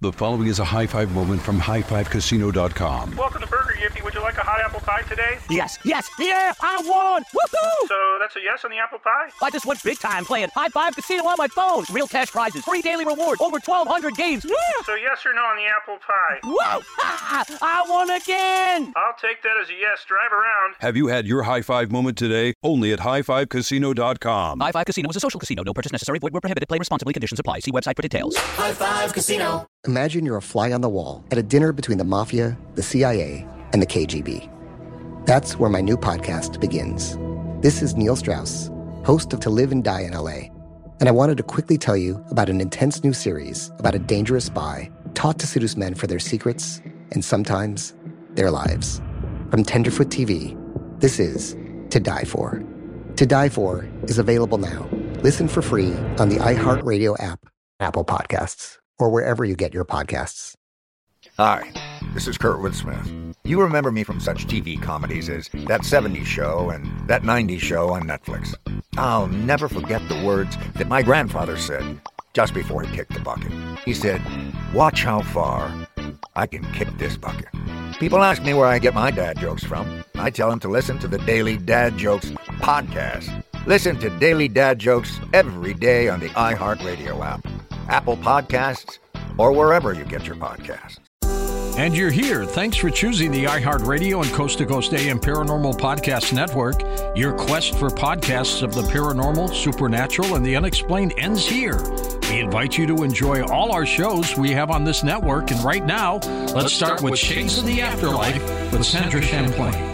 The following is a high five moment from highfivecasino.com. Welcome to Burger Yippee. Would you like a hot apple pie today? Yes, yeah, I won! Woohoo! So that's a yes on the apple pie? I just went big time playing High Five Casino on my phone. Real cash prizes, free daily rewards, over 1,200 games. Yeah! So yes or no on the apple pie? Whoa! I won again! I'll take that as a yes. Drive around. Have you had your high five moment today? Only at highfivecasino.com. High Five Casino is a social casino. No purchase necessary. Void where prohibited. Play responsibly. Conditions apply. See website for details. High Five Casino. Imagine you're a fly on the wall at a dinner between the Mafia, the CIA, and the KGB. That's where my new podcast begins. This is Neil Strauss, host of To Live and Die in LA, and I wanted to quickly tell you about an intense new series about a dangerous spy taught to seduce men for their secrets and sometimes their lives. From Tenderfoot TV, this is To Die For. To Die For is available now. Listen for free on the iHeartRadio app, Apple Podcasts, or wherever you get your podcasts. Hi, this is Kurtwood Smith. You remember me from such TV comedies as That 70s Show and That 90s Show on Netflix. I'll never forget the words that my grandfather said just before he kicked the bucket. He said, "Watch how far I can kick this bucket." People ask me where I get my dad jokes from. I tell them to listen to the Daily Dad Jokes podcast. Listen to Daily Dad Jokes every day on the iHeartRadio app, Apple Podcasts, or wherever you get your podcasts. And you're here. Thanks for choosing the iHeartRadio and Coast to Coast AM Paranormal Podcast Network. Your quest for podcasts of the paranormal, supernatural, and the unexplained ends here. We invite you to enjoy all our shows we have on this network. And right now, let's start with Shades of the Afterlife with Sandra Champlain.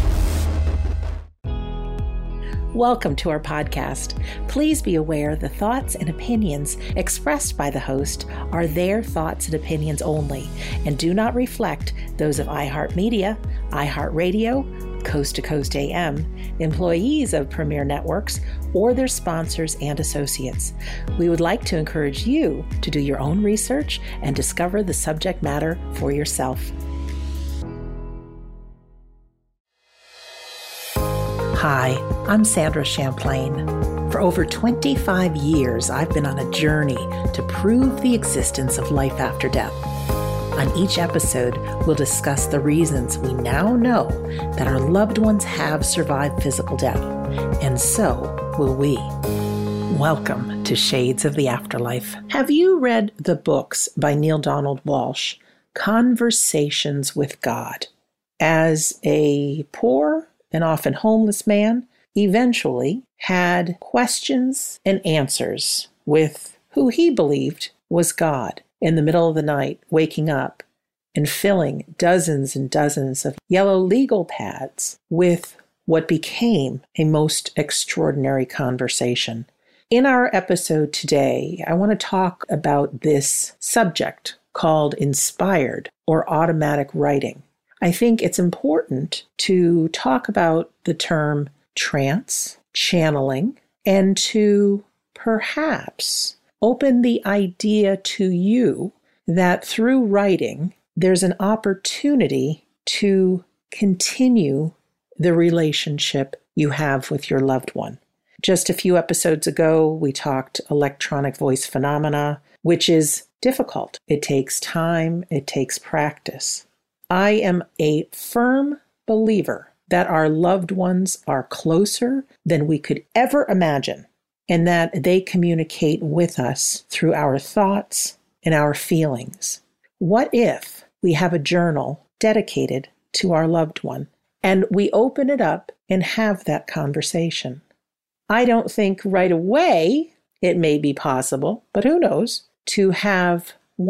Welcome to our podcast. Please be aware the thoughts and opinions expressed by the host are their thoughts and opinions only and do not reflect those of iHeartMedia, iHeartRadio, Coast to Coast AM, employees of Premier Networks, or their sponsors and associates. We would like to encourage you to do your own research and discover the subject matter for yourself. Hi, I'm Sandra Champlain. For over 25 years, I've been on a journey to prove the existence of life after death. On each episode, we'll discuss the reasons we now know that our loved ones have survived physical death, and so will we. Welcome to Shades of the Afterlife. Have you read the books by Neale Donald Walsch, Conversations with God? As a poor and often homeless man, eventually had questions and answers with who he believed was God in the middle of the night, waking up and filling dozens and dozens of yellow legal pads with what became a most extraordinary conversation. In our episode today, I want to talk about this subject called inspired or automatic writing. I think it's important to talk about the term trance, channeling, and to perhaps open the idea to you that through writing, there's an opportunity to continue the relationship you have with your loved one. Just a few episodes ago, we talked electronic voice phenomena, which is difficult. It takes time, it takes practice. I am a firm believer that our loved ones are closer than we could ever imagine, and that they communicate with us through our thoughts and our feelings. What if we have a journal dedicated to our loved one, and we open it up and have that conversation? I don't think right away it may be possible, but who knows, to have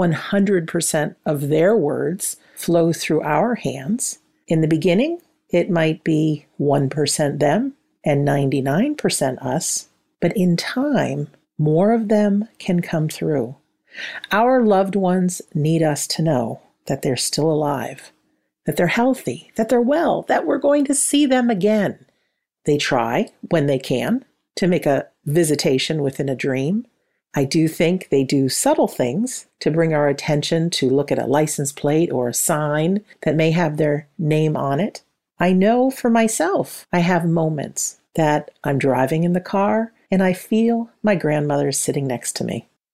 100% of their words flow through our hands. In the beginning, it might be 1% them and 99% us, but in time, more of them can come through. Our loved ones need us to know that they're still alive, that they're healthy, that they're well, that we're going to see them again. They try, when they can, to make a visitation within a dream. I do think they do subtle things to bring our attention to look at a license plate or a sign that may have their name on it. I know for myself, I have moments that I'm driving in the car and I feel my grandmother is sitting next to me.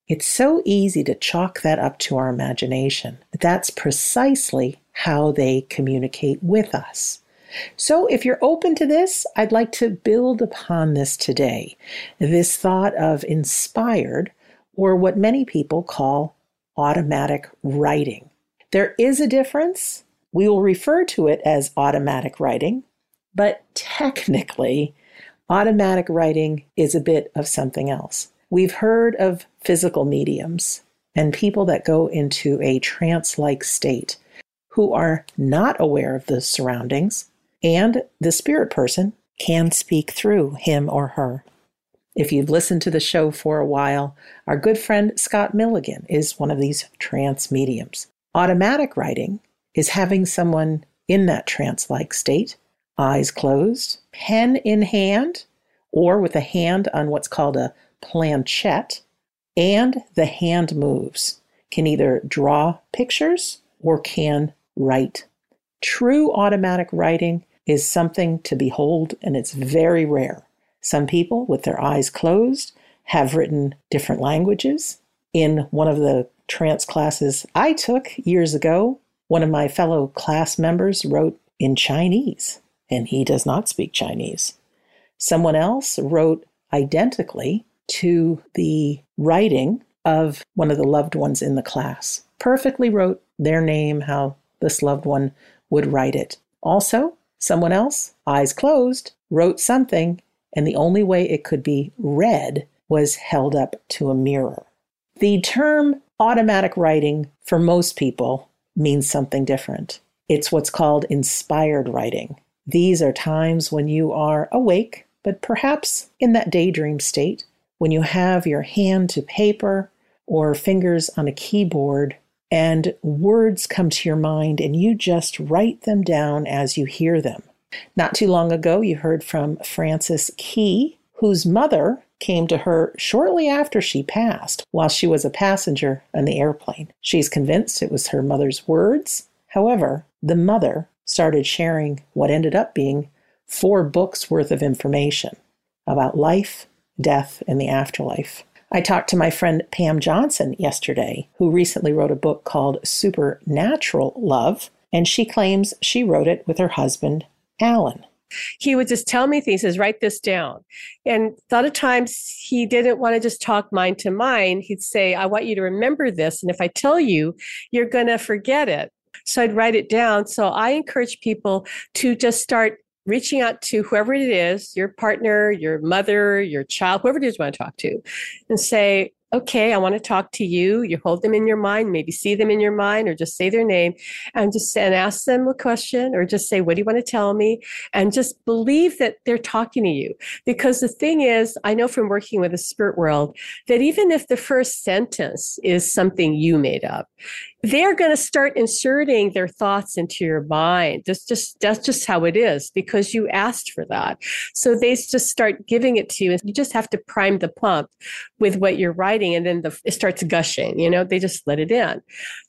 It's so easy to chalk that up to our imagination. That's precisely how they communicate with us. So if you're open to this, I'd like to build upon this today. This thought of inspired, or what many people call automatic writing. There is a difference. We will refer to it as automatic writing, but technically, automatic writing is a bit of something else. We've heard of physical mediums and people that go into a trance-like state who are not aware of the surroundings, and the spirit person can speak through him or her. If you've listened to the show for a while, our good friend Scott Milligan is one of these trance mediums. Automatic writing is having someone in that trance-like state, eyes closed, pen in hand, or with a hand on what's called a planchette, and the hand moves, can either draw pictures or can write. True automatic writing is something to behold, and it's very rare. Some people, with their eyes closed, have written different languages. In one of the trance classes I took years ago, one of my fellow class members wrote in Chinese, and he does not speak Chinese. Someone else wrote identically to the writing of one of the loved ones in the class. Perfectly wrote their name, how this loved one would write it. Also, someone else, eyes closed, wrote something, and the only way it could be read was held up to a mirror. The term automatic writing for most people means something different. It's what's called inspired writing. These are times when you are awake, but perhaps in that daydream state, when you have your hand to paper or fingers on a keyboard and words come to your mind and you just write them down as you hear them. Not too long ago, you heard from Frances Key, whose mother came to her shortly after she passed while she was a passenger on the airplane. She's convinced it was her mother's words. However, the mother started sharing what ended up being 4 books worth of information about life, death, and the afterlife. I talked to my friend Pam Johnson yesterday, who recently wrote a book called Supernatural Love, and she claims she wrote it with her husband, Alan. He would just tell me things, says, write this down. And a lot of times he didn't want to just talk mind to mind. He'd say, I want you to remember this. And if I tell you, you're going to forget it. So I'd write it down. So I encourage people to just start reaching out to whoever it is, your partner, your mother, your child, whoever it is you want to talk to, and say, okay, I want to talk to you. You hold them in your mind, maybe see them in your mind, or just say their name and ask them a question, or just say, what do you want to tell me? And just believe that they're talking to you. Because the thing is, I know from working with the spirit world that even if the first sentence is something you made up, they're going to start inserting their thoughts into your mind. That's just how it is, because you asked for that. So they just start giving it to you. You just have to prime the pump with what you're writing, and then it starts gushing. They just let it in.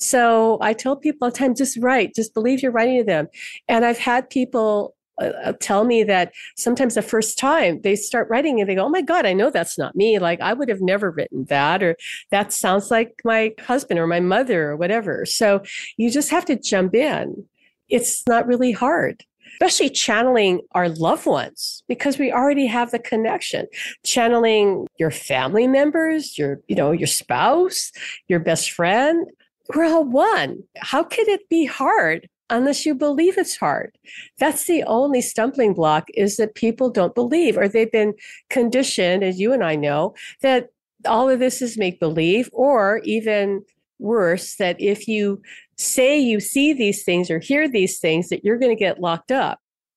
So I tell people all the time, just write, just believe you're writing to them. And I've had people tell me that sometimes the first time they start writing and they go, oh my God, I know that's not me. Like, I would have never written that, or that sounds like my husband or my mother or whatever. So you just have to jump in. It's not really hard, especially channeling our loved ones, because we already have the connection. Channeling your family members, your spouse, your best friend, we're all one. How could it be hard? Unless you believe it's hard. That's the only stumbling block, is that people don't believe, or they've been conditioned, as you and I know, that all of this is make-believe, or even worse, that if you say you see these things or hear these things, that you're going to get locked up.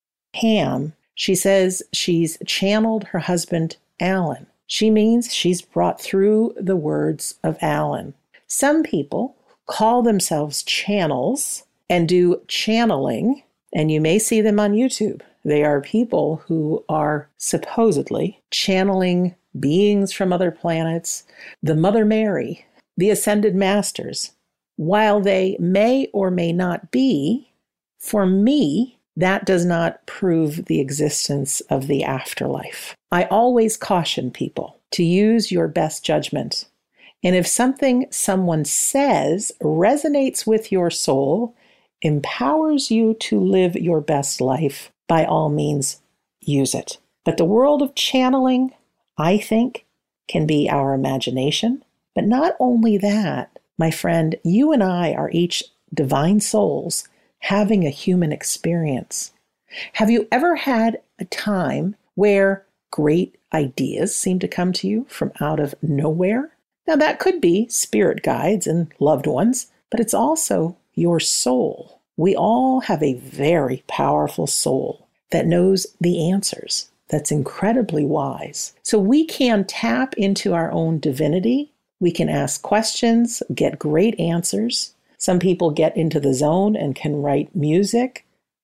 Pam, she says she's channeled her husband, Alan. She means she's brought through the words of Alan. Some people call themselves channels and do channeling, and you may see them on YouTube. They are people who are supposedly channeling beings from other planets, the Mother Mary, the Ascended Masters. While they may or may not be, for me, that does not prove the existence of the afterlife. I always caution people to use your best judgment And if something someone says resonates with your soul, empowers you to live your best life, by all means, use it. But the world of channeling, I think, can be our imagination. But not only that, my friend, you and I are each divine souls having a human experience. Have you ever had a time where great ideas seem to come to you from out of nowhere? Now, that could be spirit guides and loved ones, but it's also your soul. We all have a very powerful soul that knows the answers, that's incredibly wise. So we can tap into our own divinity. We can ask questions, get great answers. Some people get into the zone and can write music,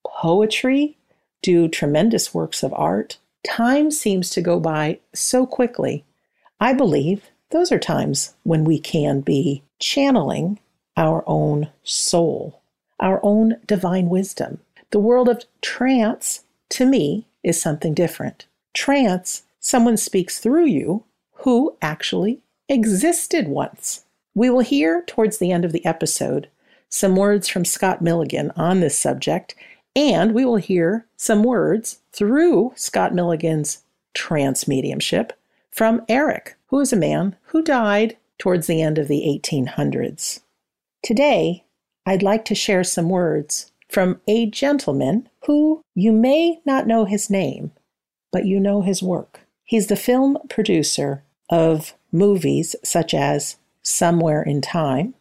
poetry, do tremendous works of art. Time seems to go by so quickly. I believe those are times when we can be channeling our own soul, our own divine wisdom. The world of trance, to me, is something different. Trance, someone speaks through you who actually existed once. We will hear towards the end of the episode some words from Scott Milligan on this subject, and we will hear some words through Scott Milligan's trance mediumship from Eric, who is a man who died towards the end of the 1800s. Today, I'd like to share some words from a gentleman who you may not know his name, but you know his work. He's the film producer of movies such as Somewhere in Time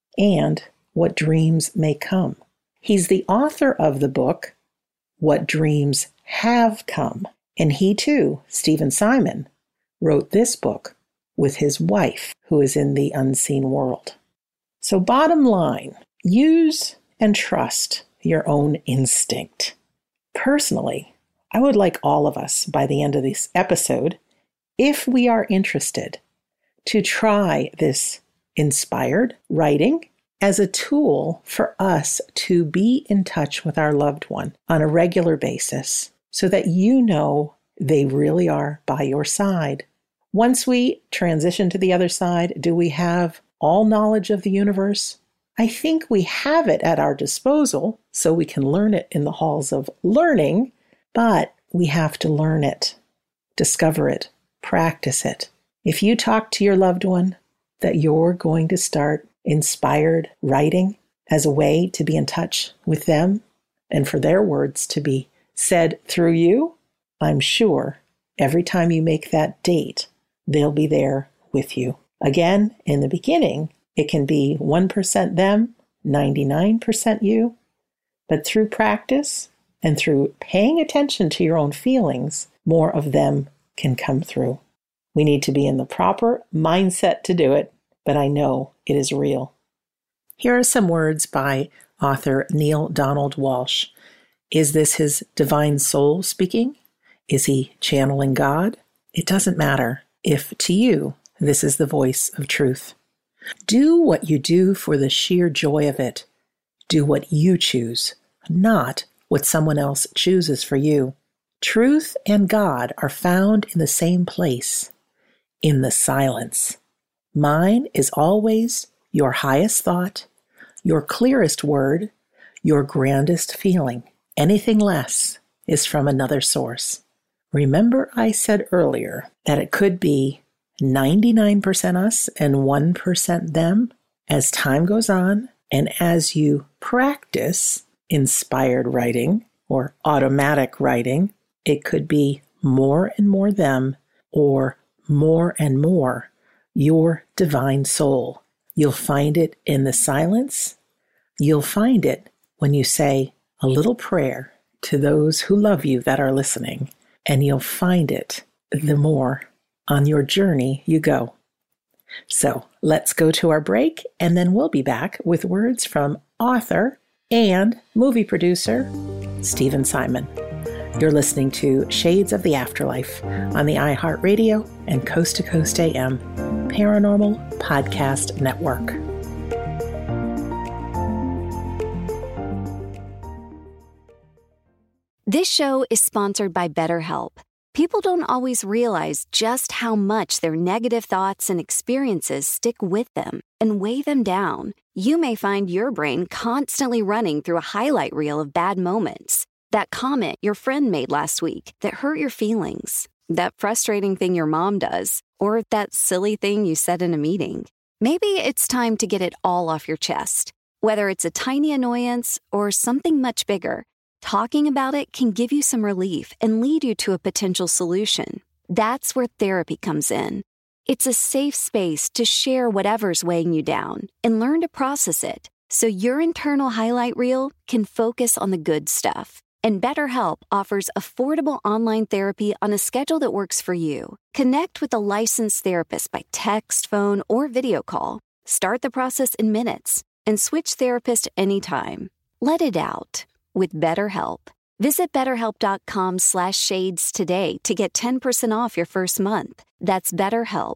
and What Dreams May Come. He's the author of the book, What Dreams Have Come. And he too, Stephen Simon, wrote this book with his wife, who is in the unseen world. So bottom line, use and trust your own instinct. Personally, I would like all of us, by the end of this episode, if we are interested, to try this inspired writing as a tool for us to be in touch with our loved one on a regular basis so that you know they really are by your side. Once we transition to the other side, do we have all knowledge of the universe? I think we have it at our disposal so we can learn it in the halls of learning, but we have to learn it, discover it, practice it. If you talk to your loved one that you're going to start inspired writing as a way to be in touch with them and for their words to be said through you, I'm sure every time you make that date, they'll be there with you. Again, in the beginning, it can be 1% them, 99% you, but through practice and through paying attention to your own feelings, more of them can come through. We need to be in the proper mindset to do it, but I know it is real. Here are some words by author Neale Donald Walsch. Is this his divine soul speaking? Is he channeling God? It doesn't matter if to you this is the voice of truth. Do what you do for the sheer joy of it. Do what you choose, not what someone else chooses for you. Truth and God are found in the same place, in the silence. Mine is always your highest thought, your clearest word, your grandest feeling. Anything less is from another source. Remember I said earlier that it could be 99% us and 1% them. As time goes on and as you practice inspired writing or automatic writing, it could be more and more them or more and more your divine soul. You'll find it in the silence. You'll find it when you say a little prayer to those who love you that are listening. And you'll find it the more on your journey you go. So let's go to our break, and then we'll be back with words from author and movie producer Stephen Simon. You're listening to Shades of the Afterlife on the iHeartRadio and Coast to Coast AM Paranormal Podcast Network. This show is sponsored by BetterHelp. People don't always realize just how much their negative thoughts and experiences stick with them and weigh them down. You may find your brain constantly running through a highlight reel of bad moments. That comment your friend made last week that hurt your feelings. That frustrating thing your mom does. Or that silly thing you said in a meeting. Maybe it's time to get it all off your chest. Whether it's a tiny annoyance or something much bigger, talking about it can give you some relief and lead you to a potential solution. That's where therapy comes in. It's a safe space to share whatever's weighing you down and learn to process it so your internal highlight reel can focus on the good stuff. And BetterHelp offers affordable online therapy on a schedule that works for you. Connect with a licensed therapist by text, phone, or video call. Start the process in minutes and switch therapist anytime. Let it out with BetterHelp. Visit BetterHelp.com/shades today to get 10% off your first month. That's BetterHelp,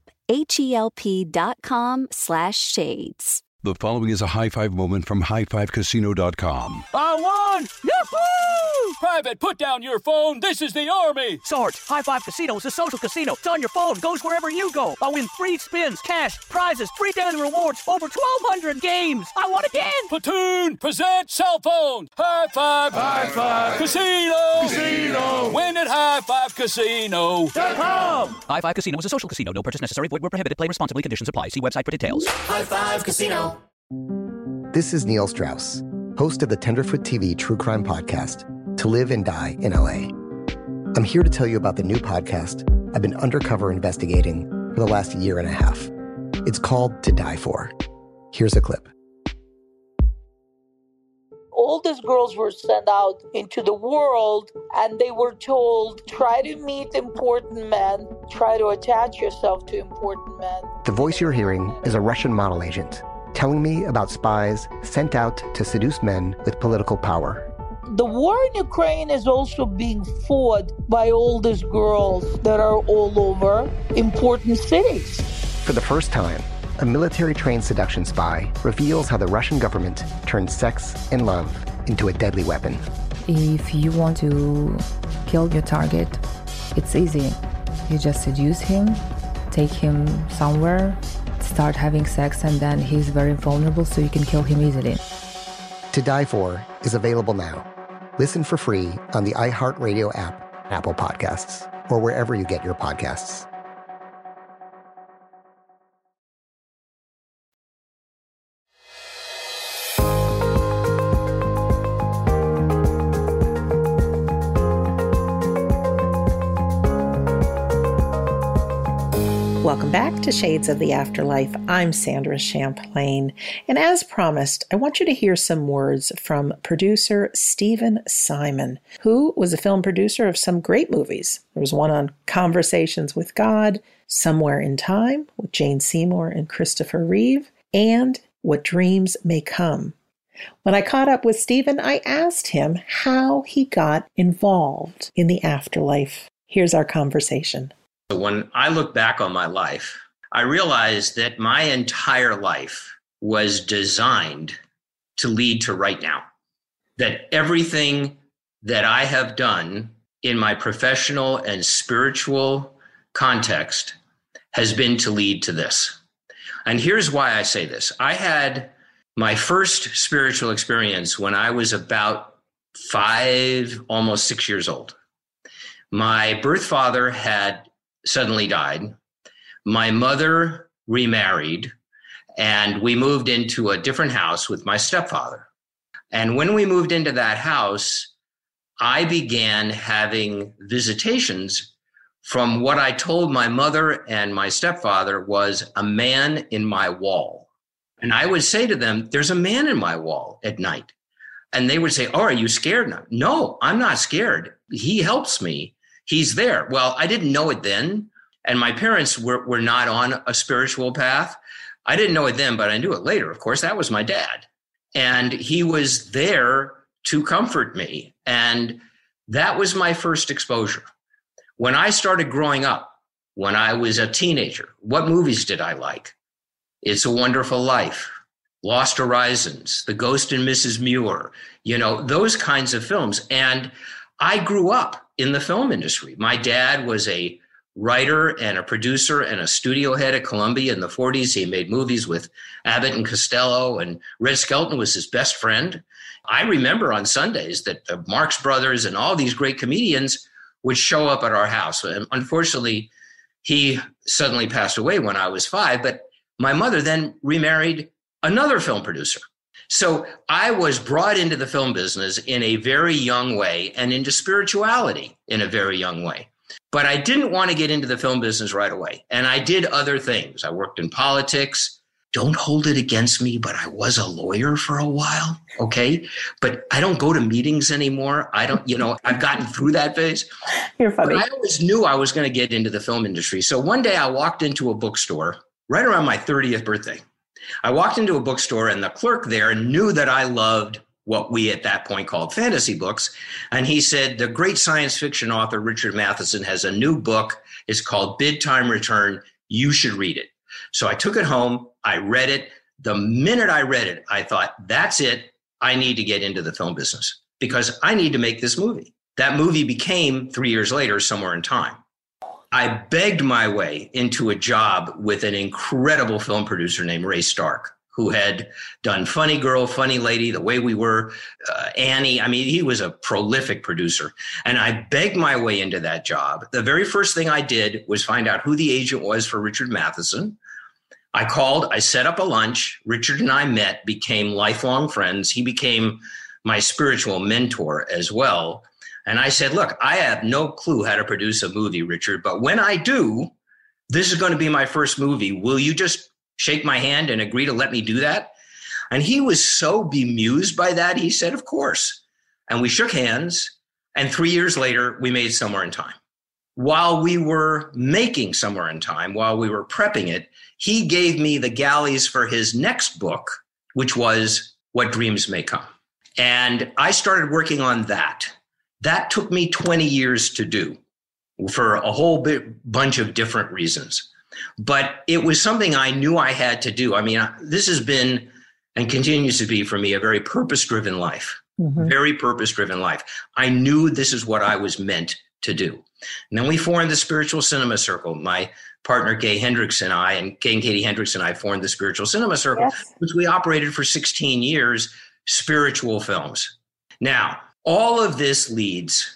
HELP.com/shades. The following is a high five moment from highfivecasino.com. I won! Yahoo! Private, put down your phone. This is the Army. Sarge, High Five Casino is a social casino. It's on your phone. Goes wherever you go. I win free spins, cash, prizes, free daily rewards, over 1,200 games. I won again. Platoon, present cell phone. High Five. High Five. Casino. Casino. Win at highfivecasino.com. High Five Casino is a social casino. No purchase necessary. Void where prohibited. Play responsibly. Conditions apply. See website for details. High Five Casino. This is Neil Strauss, host of the Tenderfoot TV true crime podcast, To Live and Die in LA. I'm here to tell you about the new podcast I've been undercover investigating for the last year and a half. It's called To Die For. Here's a clip. All these girls were sent out into the world and they were told, try to meet important men, try to attach yourself to important men. The voice you're hearing is a Russian model agent telling me about spies sent out to seduce men with political power. The war in Ukraine is also being fought by all these girls that are all over important cities. For the first time, a military-trained seduction spy reveals how the Russian government turned sex and love into a deadly weapon. If you want to kill your target, it's easy. You just seduce him, take him somewhere, start having sex, and then he's very vulnerable, so you can kill him easily. To Die For is available now. Listen for free on the iHeartRadio app, Apple Podcasts, or wherever you get your podcasts. Welcome back to Shades of the Afterlife. I'm Sandra Champlain. And as promised, I want you to hear some words from producer Stephen Simon, who was a film producer of some great movies. There was one on Conversations with God, Somewhere in Time with Jane Seymour and Christopher Reeve, and What Dreams May Come. When I caught up with Stephen, I asked him how he got involved in the afterlife. Here's our conversation. When I look back on my life, I realized that my entire life was designed to lead to right now. That everything that I have done in my professional and spiritual context has been to lead to this. And here's why I say this. I had my first spiritual experience when I was about 5, almost 6 years old. My birth father had suddenly died. My mother remarried, and we moved into a different house with my stepfather. And when we moved into that house, I began having visitations from what I told my mother and my stepfather was a man in my wall. And I would say to them, there's a man in my wall at night. And they would say, oh, are you scared now? No, I'm not scared. He helps me. He's there. Well, I didn't know it then. And my parents were not on a spiritual path. I didn't know it then, but I knew it later. Of course, that was my dad. And he was there to comfort me. And that was my first exposure. When I started growing up, when I was a teenager, what movies did I like? It's a Wonderful Life, Lost Horizons, The Ghost and Mrs. Muir, those kinds of films. And I grew up in the film industry. My dad was a writer and a producer and a studio head at Columbia in the 40s. He made movies with Abbott and Costello, and Red Skelton was his best friend. I remember on Sundays that the Marx Brothers and all these great comedians would show up at our house. And unfortunately, he suddenly passed away when I was 5, but my mother then remarried another film producer. So I was brought into the film business in a very young way and into spirituality in a very young way. But I didn't want to get into the film business right away. And I did other things. I worked in politics. Don't hold it against me, but I was a lawyer for a while. Okay. But I don't go to meetings anymore. I've gotten through that phase. You're funny. But I always knew I was going to get into the film industry. So one day I walked into a bookstore right around my 30th birthday. I walked into a bookstore and the clerk there knew that I loved what we at that point called fantasy books. And he said, the great science fiction author Richard Matheson has a new book. It's called Bid Time Return. You should read it. So I took it home. I read it. The minute I read it, I thought, that's it. I need to get into the film business because I need to make this movie. That movie became 3 years later, Somewhere in Time. I begged my way into a job with an incredible film producer named Ray Stark, who had done Funny Girl, Funny Lady, The Way We Were, Annie. I mean, he was a prolific producer. And I begged my way into that job. The very first thing I did was find out who the agent was for Richard Matheson. I called, I set up a lunch. Richard and I met, became lifelong friends. He became my spiritual mentor as well. And I said, look, I have no clue how to produce a movie, Richard, but when I do, this is going to be my first movie. Will you just shake my hand and agree to let me do that? And he was so bemused by that. He said, of course. And we shook hands. And 3 years later, we made Somewhere in Time. While we were making Somewhere in Time, while we were prepping it, he gave me the galleys for his next book, which was What Dreams May Come. And I started working on that. That took me 20 years to do for a whole bunch of different reasons. But it was something I knew I had to do. I mean, this has been and continues to be for me a very purpose-driven life, very purpose-driven life. I knew this is what I was meant to do. And then we formed the Spiritual Cinema Circle. My partner, Gay Hendricks and I, and Gay and Katie Hendricks and I formed the Spiritual Cinema Circle, which we operated for 16 years, spiritual films. Now, all of this leads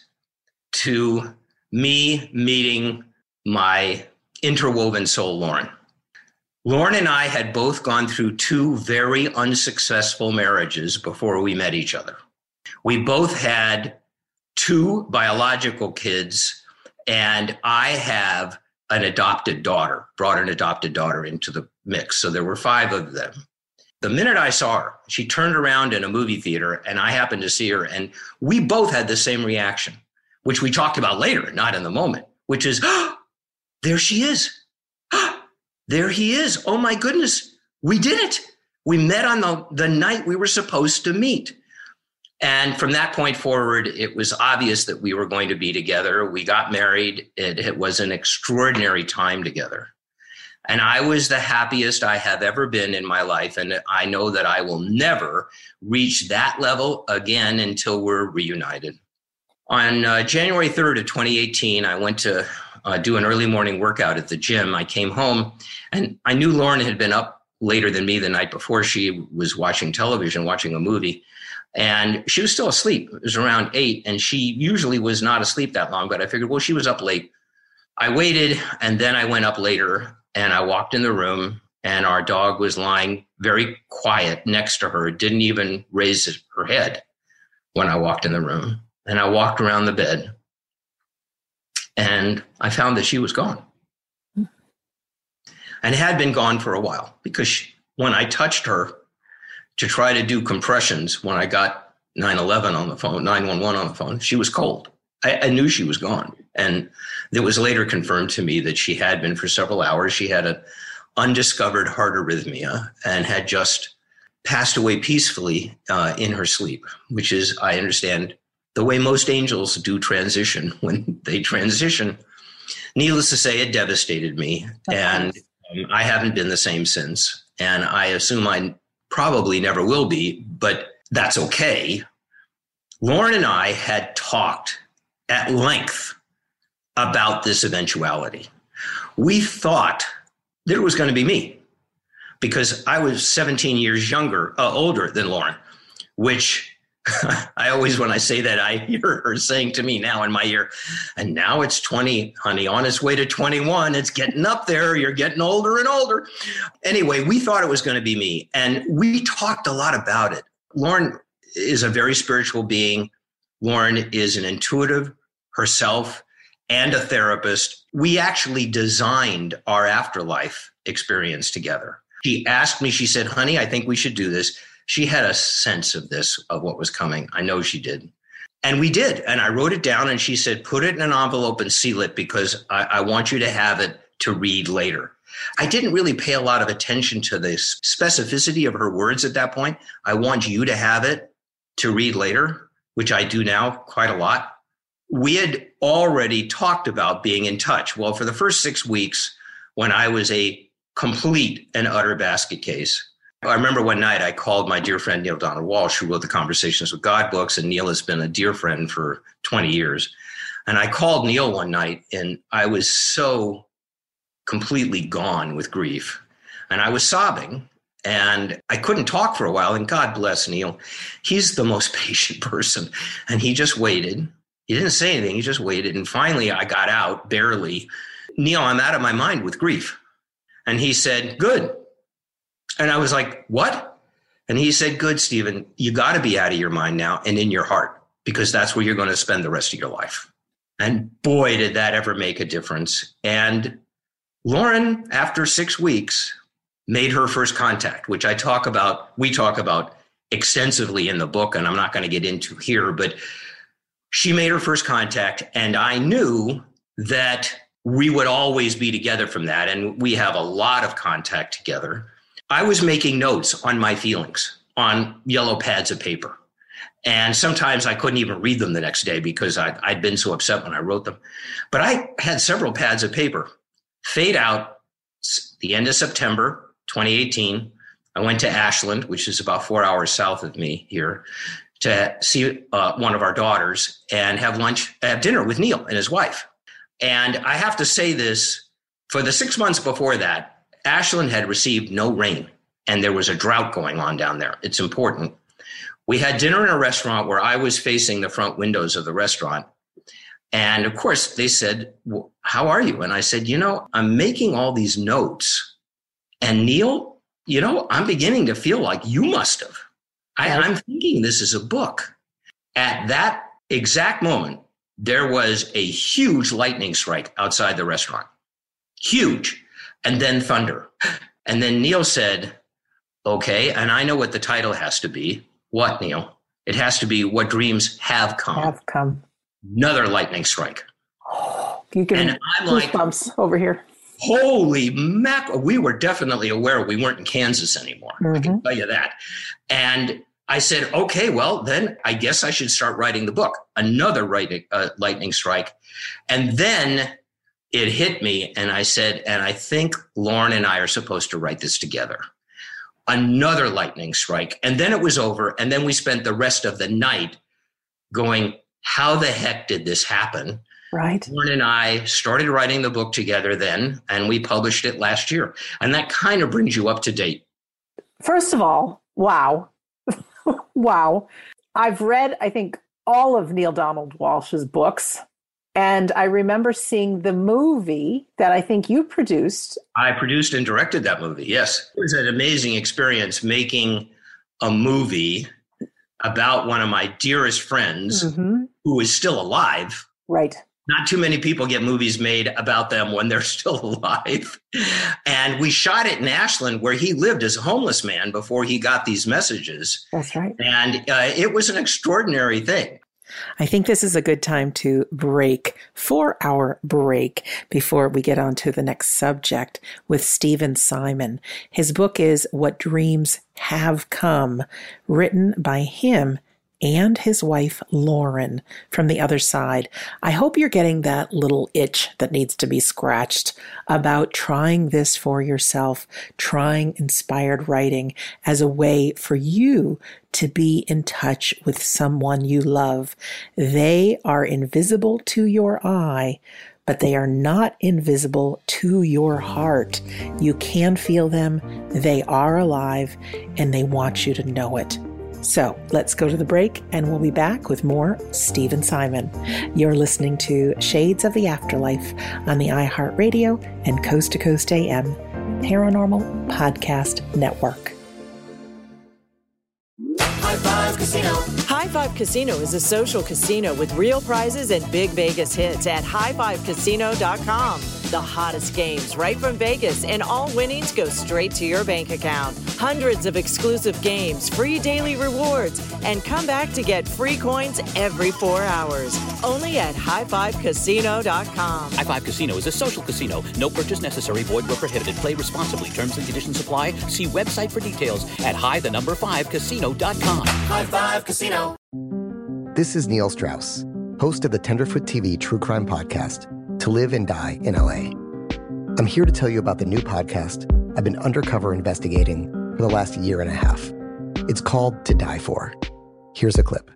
to me meeting my interwoven soul, Lauren. Lauren and I had both gone through 2 very unsuccessful marriages before we met each other. We both had 2 biological kids, and I have an adopted daughter, brought an adopted daughter into the mix. So there were 5 of them. The minute I saw her, she turned around in a movie theater and I happened to see her, and we both had the same reaction, which we talked about later, not in the moment, which is, oh, there she is. Oh, there he is. Oh my goodness. We did it. We met on the night we were supposed to meet. And from that point forward, it was obvious that we were going to be together. We got married. It was an extraordinary time together. And I was the happiest I have ever been in my life. And I know that I will never reach that level again until we're reunited. On January 3rd of 2018, I went to do an early morning workout at the gym. I came home and I knew Lauren had been up later than me the night before. She was watching television, watching a movie, and she was still asleep. It was around 8, and she usually was not asleep that long, but I figured, well, she was up late. I waited, and then I went up later, and I walked in the room, and our dog was lying very quiet next to her, didn't even raise her head when I walked in the room. And I walked around the bed, and I found that she was gone. And had been gone for a while, because when I touched her to try to do compressions, when I got 911 on the phone, 911 on the phone, she was cold. I knew she was gone. And it was later confirmed to me that she had been for several hours. She had an undiscovered heart arrhythmia and had just passed away peacefully in her sleep, which is, I understand, the way most angels do transition when they transition. Needless to say, it devastated me. And I haven't been the same since. And I assume I probably never will be, but that's okay. Lauren and I had talked at length about this eventuality. We thought that it was going to be me because I was 17 years older than Lauren, which I always, when I say that, I hear her saying to me now in my ear, and now it's 20, honey, on its way to 21. It's getting up there. You're getting older and older. Anyway, we thought it was going to be me. And we talked a lot about it. Lauren is a very spiritual being. Lauren is an intuitive herself and a therapist. We actually designed our afterlife experience together. She asked me, she said, honey, I think we should do this. She had a sense of this, of what was coming. I know she did. And we did. And I wrote it down and she said, put it in an envelope and seal it because I want you to have it to read later. I didn't really pay a lot of attention to the specificity of her words at that point. I want you to have it to read later, which I do now quite a lot. We had already talked about being in touch. Well, for the first 6 weeks, when I was a complete and utter basket case, I remember one night I called my dear friend Neale Donald Walsch, who wrote the Conversations with God books, and Neale has been a dear friend for 20 years. And I called Neale one night, and I was so completely gone with grief. And I was sobbing, and I couldn't talk for a while. And God bless Neale. He's the most patient person. And he just waited. He didn't say anything. He just waited. And finally, I got out, barely. Neale, I'm out of my mind with grief. And he said, good. And I was like, what? And he said, good, Stephen, you got to be out of your mind now and in your heart, because that's where you're going to spend the rest of your life. And boy, did that ever make a difference. And Lauren, after 6 weeks, made her first contact, which we talk about extensively in the book, and I'm not going to get into here, but she made her first contact, and I knew that we would always be together from that, and we have a lot of contact together. I was making notes on my feelings on yellow pads of paper. And sometimes I couldn't even read them the next day because I'd been so upset when I wrote them. But I had several pads of paper. Fade out, the end of September 2018, I went to Ashland, which is about 4 hours south of me here, to see one of our daughters and have dinner with Neale and his wife. And I have to say this, for the 6 months before that, Ashland had received no rain, and there was a drought going on down there. It's important. We had dinner in a restaurant where I was facing the front windows of the restaurant. And of course, they said, well, how are you? And I said, I'm making all these notes. And Neale, I'm beginning to feel like you must have. I'm thinking this is a book. At that exact moment, there was a huge lightning strike outside the restaurant. Huge. And then thunder. And then Neale said, okay, and I know what the title has to be. What, Neale? It has to be What Dreams Have Come. Have come. Another lightning strike. You get goosebumps over here. Holy mackerel. We were definitely aware we weren't in Kansas anymore. Mm-hmm. I can tell you that. And I said, okay, well, then I guess I should start writing the book. Another lightning strike. And then it hit me, and I said, and I think Lauren and I are supposed to write this together. Another lightning strike. And then it was over. And then we spent the rest of the night going, how the heck did this happen? Right. Lauren and I started writing the book together then, and we published it last year. And that kind of brings you up to date. First of all, wow. Wow. I've read, I think, all of Neale Donald Walsch's books. And I remember seeing the movie that I think you produced. I produced and directed that movie, yes. It was an amazing experience making a movie about one of my dearest friends who is still alive. Right. Not too many people get movies made about them when they're still alive. And we shot it in Ashland, where he lived as a homeless man before he got these messages. That's right. And it was an extraordinary thing. I think this is a good time to break, 4-hour break, before we get on to the next subject with Stephen Simon. His book is What Dreams Have Come, written by him and his wife, Lauren, from the other side. I hope you're getting that little itch that needs to be scratched about trying this for yourself, trying inspired writing as a way for you to be in touch with someone you love. They are invisible to your eye, but they are not invisible to your heart. You can feel them, they are alive, and they want you to know it. So let's go to the break, and we'll be back with more Stephen Simon. You're listening to Shades of the Afterlife on the iHeartRadio and Coast to Coast AM Paranormal Podcast Network. High Five Casino. High Five Casino is a social casino with real prizes and big Vegas hits at highfivecasino.com. The hottest games right from Vegas, and all winnings go straight to your bank account. Hundreds of exclusive games, free daily rewards, and come back to get free coins every 4 hours. Only at highfivecasino.com. High Five Casino is a social casino. No purchase necessary. Void where prohibited. Play responsibly. Terms and conditions apply. See website for details at high5casino.com. High Five Casino. This is Neil Strauss, host of the Tenderfoot TV True Crime Podcast, To Live and Die in LA. I'm here to tell you about the new podcast I've been undercover investigating for the last year and a half. It's called To Die For. Here's a clip.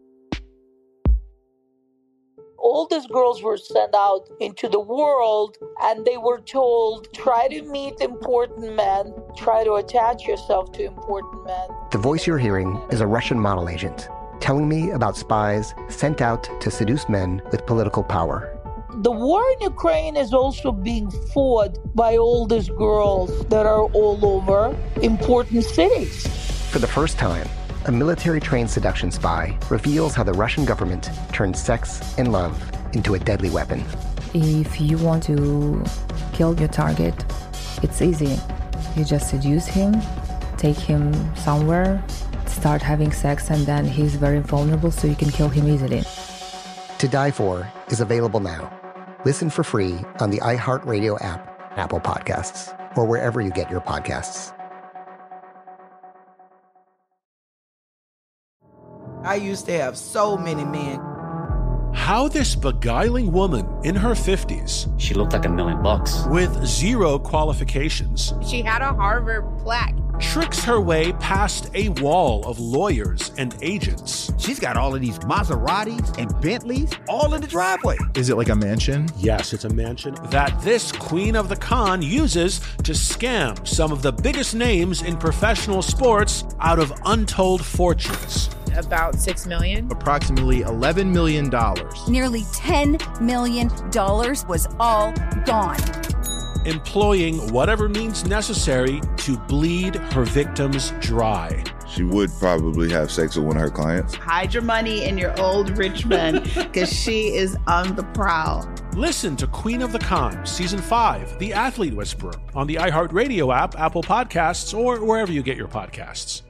All these girls were sent out into the world and they were told, try to meet important men, try to attach yourself to important men. The voice you're hearing is a Russian model agent telling me about spies sent out to seduce men with political power. The war in Ukraine is also being fought by all these girls that are all over important cities. For the first time, a military-trained seduction spy reveals how the Russian government turned sex and love into a deadly weapon. If you want to kill your target, it's easy. You just seduce him, take him somewhere, start having sex, and then he's very vulnerable, so you can kill him easily. To Die For is available now. Listen for free on the iHeartRadio app, Apple Podcasts, or wherever you get your podcasts. I used to have so many men. How this beguiling woman in her 50s, she looked like $1 million, with zero qualifications, she had a Harvard plaque, tricks her way past a wall of lawyers and agents. She's got all of these Maseratis and Bentleys all in the driveway. Is it like a mansion? Yes, it's a mansion that this queen of the con uses to scam some of the biggest names in professional sports out of untold fortunes. About $6 million. Approximately $11 million. Nearly $10 million was all gone. Employing whatever means necessary to bleed her victims dry. She would probably have sex with one of her clients. Hide your money in your old rich man, because she is on the prowl. Listen to Queen of the Con, Season 5, The Athlete Whisperer, on the iHeartRadio app, Apple Podcasts, or wherever you get your podcasts.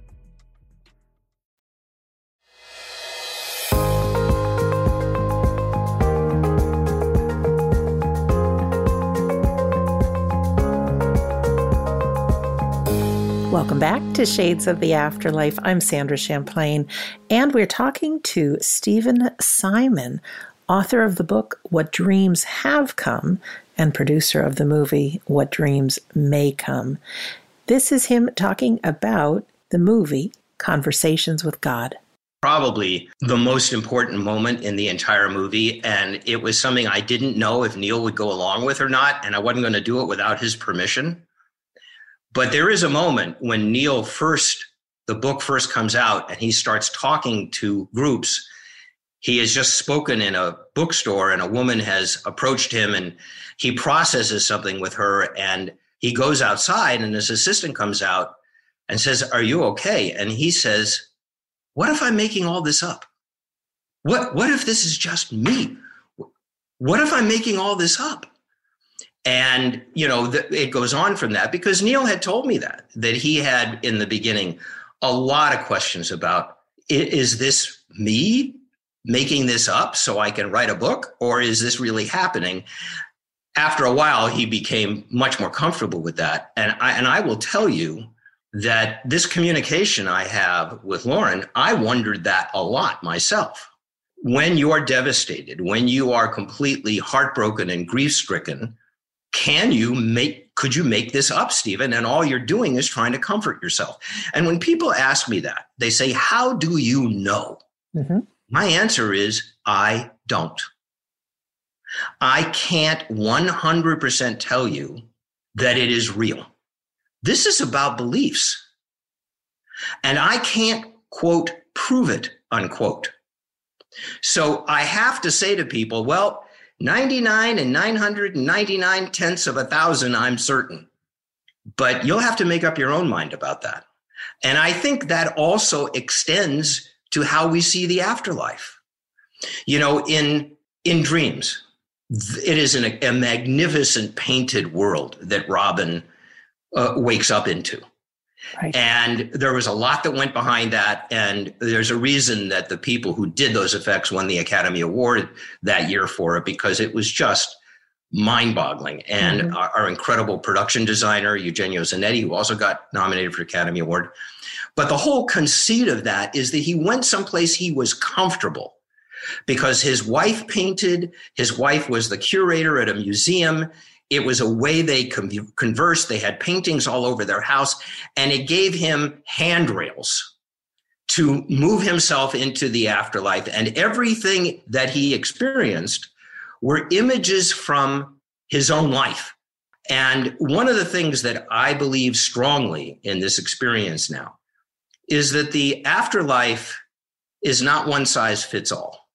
Welcome back to Shades of the Afterlife. I'm Sandra Champlain, and we're talking to Stephen Simon, author of the book What Dreams Have Come and producer of the movie What Dreams May Come. This is him talking about the movie Conversations with God. Probably the most important moment in the entire movie, and it was something I didn't know if Neil would go along with or not, and I wasn't going to do it without his permission. But there is a moment when Neil the book first comes out and he starts talking to groups. He has just spoken in a bookstore and a woman has approached him and he processes something with her and he goes outside and his assistant comes out and says, "Are you okay?" And he says, "What if I'm making all this up? What if this is just me? What if I'm making all this up?" And, it goes on from that because Neil had told me that he had in the beginning a lot of questions about, is this me making this up so I can write a book, or is this really happening? After a while, he became much more comfortable with that. And I will tell you that this communication I have with Lauren, I wondered that a lot myself. When you are devastated, when you are completely heartbroken and grief-stricken, could you make this up, Stephen? And all you're doing is trying to comfort yourself. And when people ask me that, they say, how do you know? Mm-hmm. My answer is, I don't. I can't 100% tell you that it is real. This is about beliefs. And I can't, quote, prove it, unquote. So I have to say to people, well, 99 and 999 tenths of 1,000, I'm certain. But you'll have to make up your own mind about that. And I think that also extends to how we see the afterlife. You know, in dreams, it is a magnificent painted world that Robin wakes up into. Right. And there was a lot that went behind that. And there's a reason that the people who did those effects won the Academy Award that year for it, because it was just mind-boggling. And our incredible production designer, Eugenio Zanetti, who also got nominated for Academy Award. But the whole conceit of that is that he went someplace he was comfortable, because his wife painted, his wife was the curator at a museum. It was a way they conversed. They had paintings all over their house, and it gave him handrails to move himself into the afterlife. And everything that he experienced were images from his own life. And one of the things that I believe strongly in this experience now is that the afterlife is not one size fits all.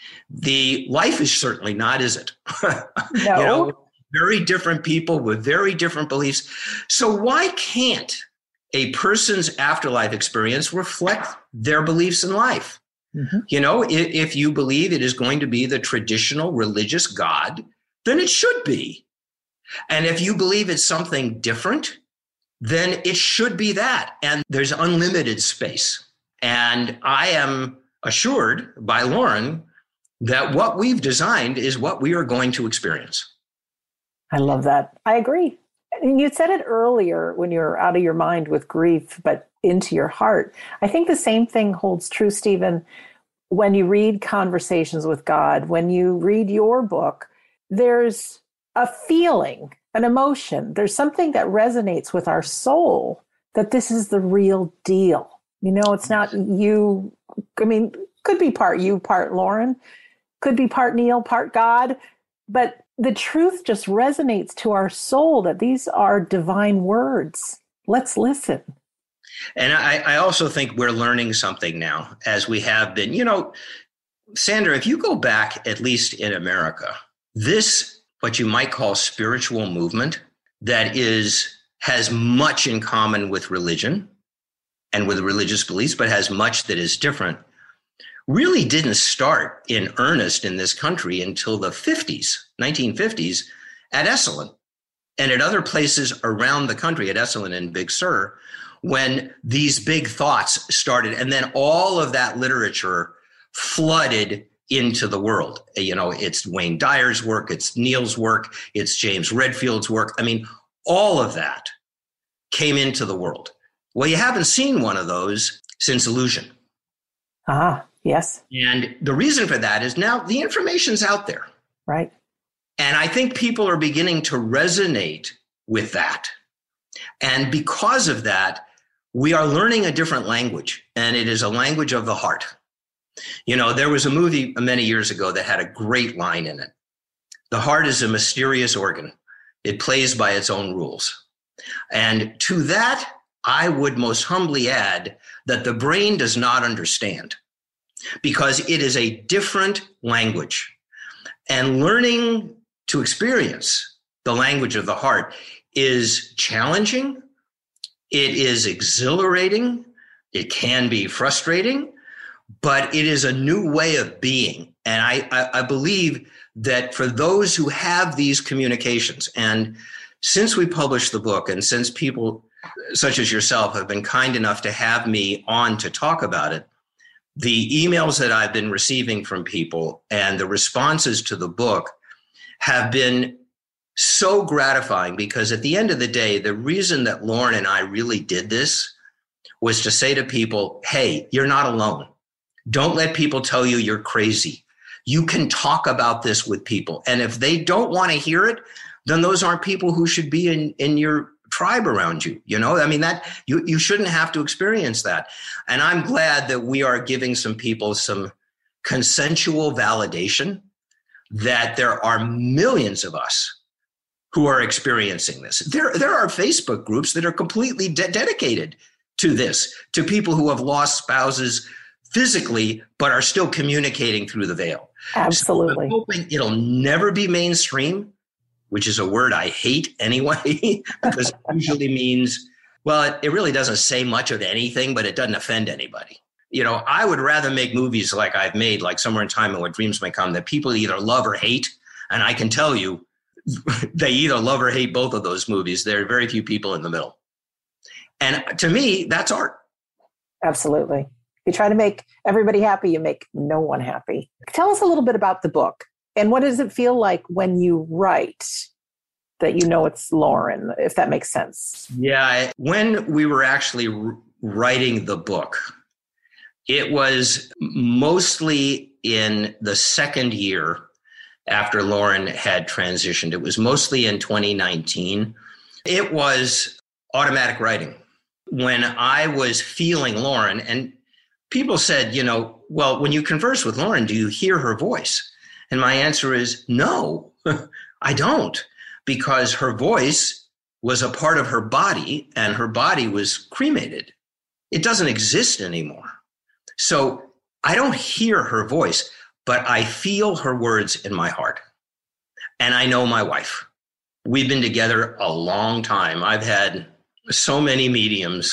The life is certainly not, is it? No. You know, very different people with very different beliefs. So why can't a person's afterlife experience reflect their beliefs in life? Mm-hmm. You know, if you believe it is going to be the traditional religious God, then it should be. And if you believe it's something different, then it should be that. And there's unlimited space. And I am assured by Lauren that what we've designed is what we are going to experience. I love that. I agree. And you said it earlier when you're out of your mind with grief, but into your heart. I think the same thing holds true, Stephen, when you read Conversations with God, when you read your book. There's a feeling, an emotion. There's something that resonates with our soul that this is the real deal. You know, it's not you. I mean, could be part you, part Lauren, could be part Neil, part God, but the truth just resonates to our soul that these are divine words. Let's listen. And I also think we're learning something now, as we have been. You know, Sandra, if you go back, at least in America, this, what you might call spiritual movement that has much in common with religion and with religious beliefs, but has much that is different, really didn't start in earnest in this country until the 1950s at Esalen and at other places around the country, at Esalen and Big Sur, when these big thoughts started. And then all of that literature flooded into the world. You know, it's Wayne Dyer's work, it's Neil's work, it's James Redfield's work. I mean, all of that came into the world. Well, you haven't seen one of those since Illusion. Yes. And the reason for that is now the information's out there. Right. And I think people are beginning to resonate with that. And because of that, we are learning a different language, and it is a language of the heart. You know, there was a movie many years ago that had a great line in it. The heart is a mysterious organ. It plays by its own rules. And to that, I would most humbly add that the brain does not understand, because it is a different language. And learning to experience the language of the heart is challenging. It is exhilarating. It can be frustrating, but it is a new way of being. And I believe that for those who have these communications, and since we published the book, and since people such as yourself have been kind enough to have me on to talk about it, the emails that I've been receiving from people and the responses to the book have been so gratifying, because at the end of the day, the reason that Lauren and I really did this was to say to people, hey, you're not alone. Don't let people tell you you're crazy. You can talk about this with people. And if they don't want to hear it, then those aren't people who should be in your tribe around you. You know, I mean, that you shouldn't have to experience that. And I'm glad that we are giving some people some consensual validation that there are millions of us who are experiencing this. There are Facebook groups that are completely dedicated to this, to people who have lost spouses physically, but are still communicating through the veil. Absolutely. So I'm hoping it'll never be mainstream, which is a word I hate anyway, because it usually means, well, it really doesn't say much of anything, but it doesn't offend anybody. You know, I would rather make movies like I've made, like Somewhere in Time and What Dreams May Come, that people either love or hate. And I can tell you, they either love or hate both of those movies. There are very few people in the middle. And to me, that's art. Absolutely. You try to make everybody happy, you make no one happy. Tell us a little bit about the book. And what does it feel like when you write that you know it's Lauren, if that makes sense? Yeah. When we were actually writing the book, it was mostly in the second year after Lauren had transitioned. It was mostly in 2019. It was automatic writing. When I was feeling Lauren, and people said, you know, well, when you converse with Lauren, do you hear her voice? And my answer is no, I don't, because her voice was a part of her body and her body was cremated. It doesn't exist anymore. So I don't hear her voice, but I feel her words in my heart. And I know my wife. We've been together a long time. I've had so many mediums,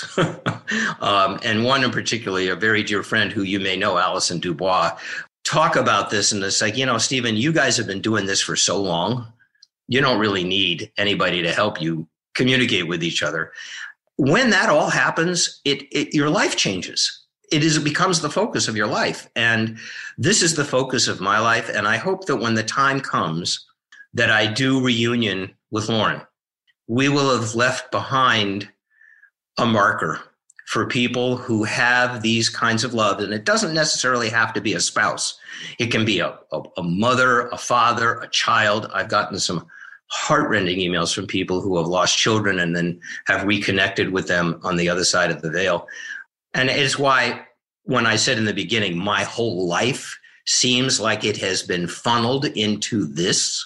and one in particular, a very dear friend who you may know, Alison Dubois, talk about this. And it's like, you know, Stephen, you guys have been doing this for so long. You don't really need anybody to help you communicate with each other. When that all happens, your life changes. It becomes the focus of your life. And this is the focus of my life. And I hope that when the time comes that I do reunion with Lauren, we will have left behind a marker for people who have these kinds of love. And it doesn't necessarily have to be a spouse. It can be a mother, a father, a child. I've gotten some heartrending emails from people who have lost children and then have reconnected with them on the other side of the veil. And it's why when I said in the beginning, my whole life seems like it has been funneled into this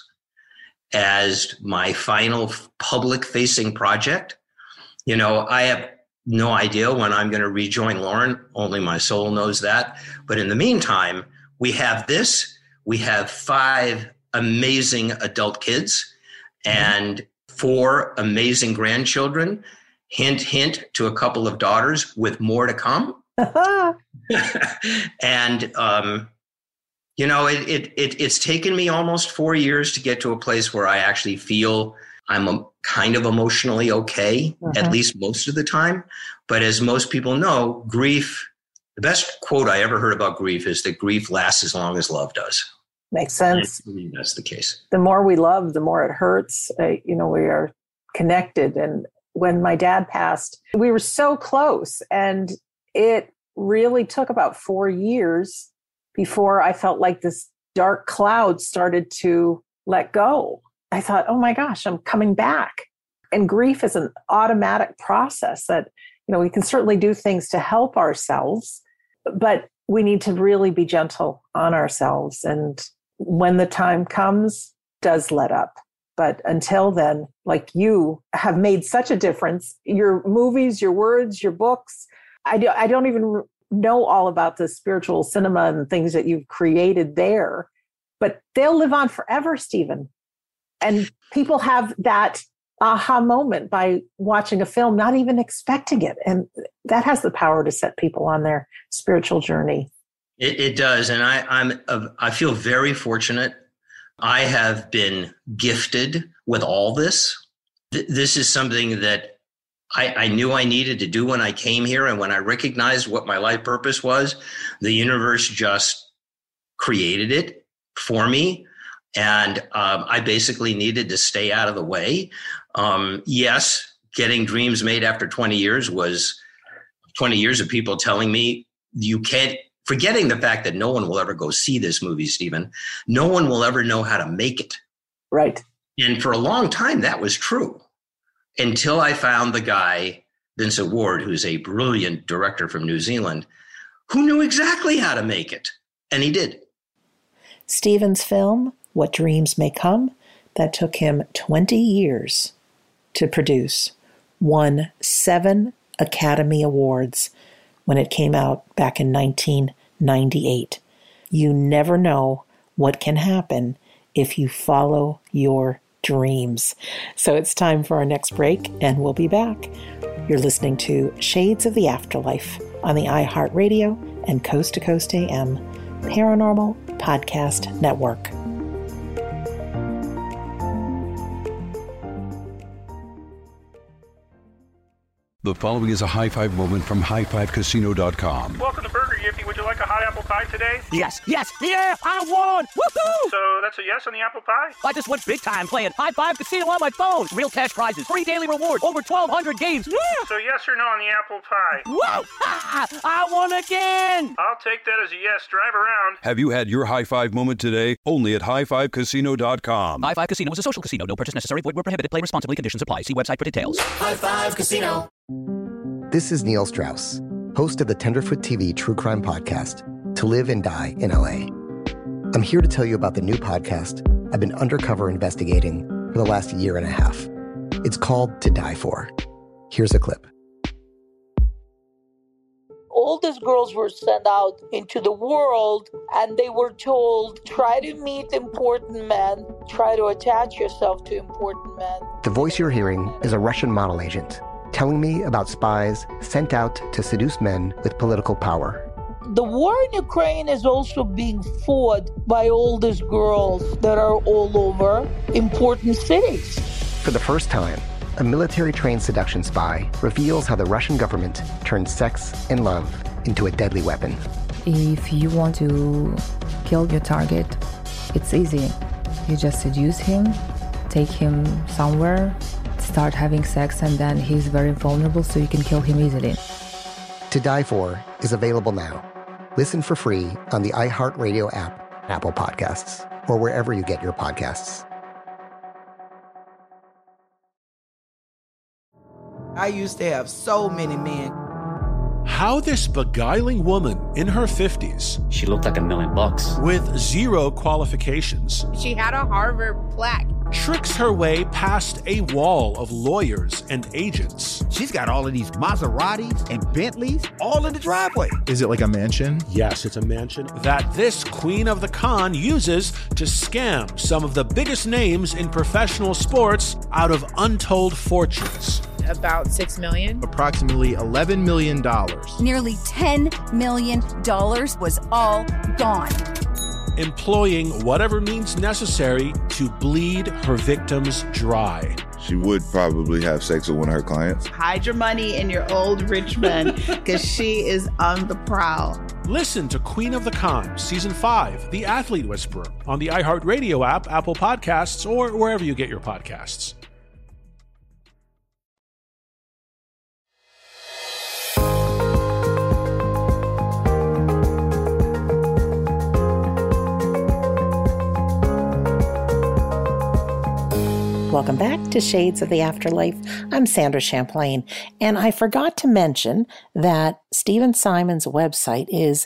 as my final public-facing project. You know, I have no idea when I'm going to rejoin Lauren. Only my soul knows that. But in the meantime, we have this. We have 5 amazing adult kids and 4 amazing grandchildren. Hint, hint, to a couple of daughters with more to come. And, you know, it's taken me almost 4 years to get to a place where I actually feel I'm kind of emotionally okay, at least most of the time. But as most people know, grief, the best quote I ever heard about grief is that grief lasts as long as love does. Makes sense. I believe that's the case. The more we love, the more it hurts. You know, we are connected. And when my dad passed, we were so close. And it really took about 4 years before I felt like this dark cloud started to let go. I thought, oh my gosh, I'm coming back. And grief is an automatic process that, you know, we can certainly do things to help ourselves, but we need to really be gentle on ourselves. And when the time comes, does let up. But until then, like you have made such a difference, your movies, your words, your books, I don't even know all about the spiritual cinema and things that you've created there, but they'll live on forever, Stephen. And people have that aha moment by watching a film, not even expecting it. And that has the power to set people on their spiritual journey. It does. And I feel very fortunate. I have been gifted with all this. This is something that I knew I needed to do when I came here. And when I recognized what my life purpose was, the universe just created it for me. And I basically needed to stay out of the way. Yes, getting dreams made after 20 years was 20 years of people telling me you can't, forgetting the fact that no one will ever go see this movie, Stephen. No one will ever know how to make it. Right. And for a long time, that was true until I found the guy, Vincent Ward, who's a brilliant director from New Zealand, who knew exactly how to make it. And he did. Stephen's film, What Dreams May Come, that took him 20 years to produce, won 7 Academy Awards when it came out back in 1998. You never know what can happen if you follow your dreams. So it's time for our next break, and we'll be back. You're listening to Shades of the Afterlife on the iHeartRadio and Coast to Coast AM Paranormal Podcast Network. The following is a high five moment from highfivecasino.com. Welcome to Burger Yippee. Would you like a hot apple pie today? Yes, yes, yeah, I won! Woohoo! So that's a yes on the apple pie? I just went big time playing High Five Casino on my phone. Real cash prizes, free daily rewards, over 1,200 games. Yeah! So yes or no on the apple pie? Whoa! I won again! I'll take that as a yes. Drive around. Have you had your high five moment today? Only at highfivecasino.com. High Five Casino is a social casino. No purchase necessary. Void where prohibited. Play responsibly. Conditions apply. See website for details. High Five Casino. This is Neil Strauss, host of the Tenderfoot TV true crime podcast, To Live and Die in LA. I'm here to tell you about the new podcast I've been undercover investigating for the last year and a half. It's called To Die For. Here's a clip. All these girls were sent out into the world and they were told, try to meet important men, try to attach yourself to important men. The voice you're hearing is a Russian model agent telling me about spies sent out to seduce men with political power. The war in Ukraine is also being fought by all these girls that are all over important cities. For the first time, a military-trained seduction spy reveals how the Russian government turned sex and love into a deadly weapon. If you want to kill your target, it's easy. You just seduce him, take him somewhere, start having sex, and then he's very vulnerable, so you can kill him easily. To Die For is available now. Listen for free on the iHeartRadio app, Apple Podcasts, or wherever you get your podcasts. I used to have so many men. How this beguiling woman in her 50s, she looked like $1 million, with 0 qualifications, She had a Harvard plaque. tricks her way past a wall of lawyers and agents. She's got all of these Maseratis and Bentleys all in the driveway. Is it like a mansion? Yes, it's a mansion that this queen of the con uses to scam some of the biggest names in professional sports out of untold fortunes. About $6 million. Approximately $11 million. Nearly $10 million was all gone. Employing whatever means necessary to bleed her victims dry. She would probably have sex with one of her clients. Hide your money in your old rich man, because she is on the prowl. Listen to Queen of the Con, Season 5, The Athlete Whisperer, on the iHeartRadio app, Apple Podcasts, or wherever you get your podcasts. Welcome back to Shades of the Afterlife. I'm Sandra Champlain, and I forgot to mention that Stephen Simon's website is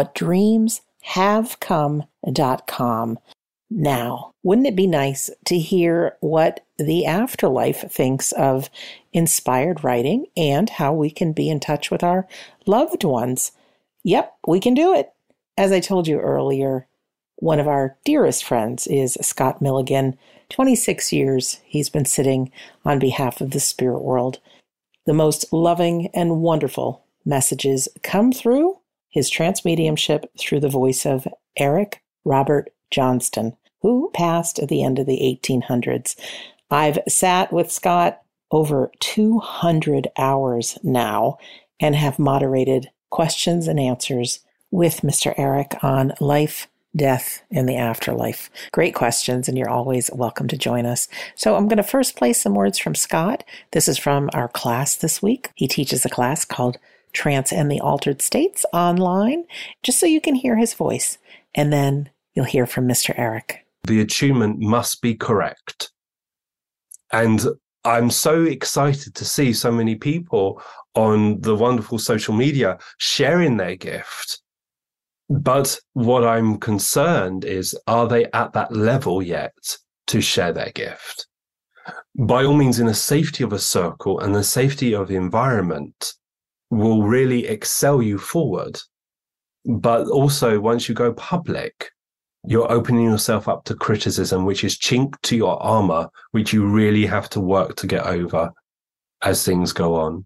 whatdreamshavecome.com. Now, wouldn't it be nice to hear what the afterlife thinks of inspired writing and how we can be in touch with our loved ones? Yep, we can do it. As I told you earlier, one of our dearest friends is Scott Milligan. 26 years he's been sitting on behalf of the spirit world. The most loving and wonderful messages come through his trance mediumship through the voice of Eric Robert Johnston, who passed at the end of the 1800s. I've sat with Scott over 200 hours now and have moderated questions and answers with Mr. Eric on life, death, and the afterlife? Great questions, and you're always welcome to join us. So I'm going to first play some words from Scott. This is from our class this week. He teaches a class called Trance and the Altered States online, just so you can hear his voice. And then you'll hear from Mr. Eric. The attunement must be correct. And I'm so excited to see so many people on the wonderful social media sharing their gift. But what I'm concerned is, are they at that level yet to share their gift? By all means, in the safety of a circle and the safety of the environment will really excel you forward. But also, once you go public, you're opening yourself up to criticism, which is chink to your armor, which you really have to work to get over as things go on.